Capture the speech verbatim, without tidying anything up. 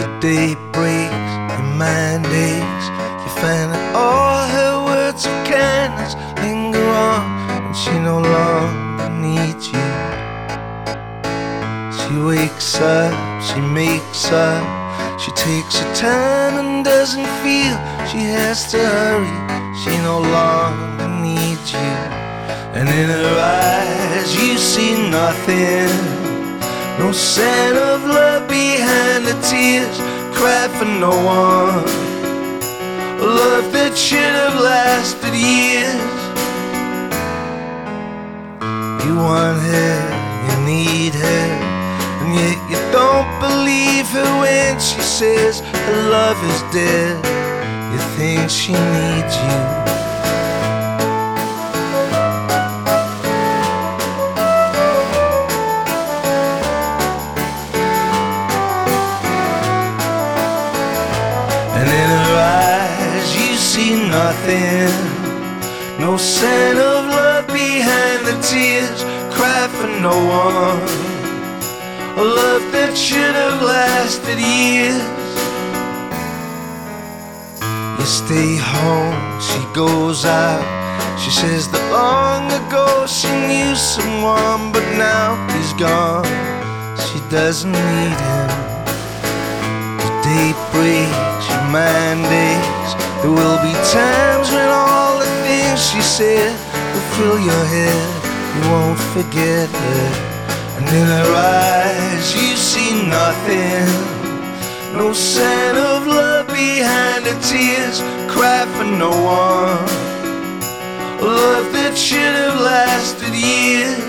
the day breaks, your mind aches. You find that all her words of kindness linger on, and she no longer needs you. She wakes up, she makes up, she takes her time and doesn't feel she has to hurry. She no longer needs you. And in her eyes you see nothing, no sign of love behind the tears. Cry for no one, a love that should have lasted years. You want her, you need her, and yet you don't believe her when she says her love is dead. You think she needs you. And in her eyes you see nothing, no sign of love behind the tears. Cry for no one, a love that should have lasted years. You stay home, she goes out. She says that long ago she knew someone, but now he's gone. She doesn't need him. The day breaks, your mind aches. There will be times when all the things she said will fill your head. You won't forget her. And in her eyes you see nothing, no sign of love behind her tears. Cry for no one, a love that should have lasted years.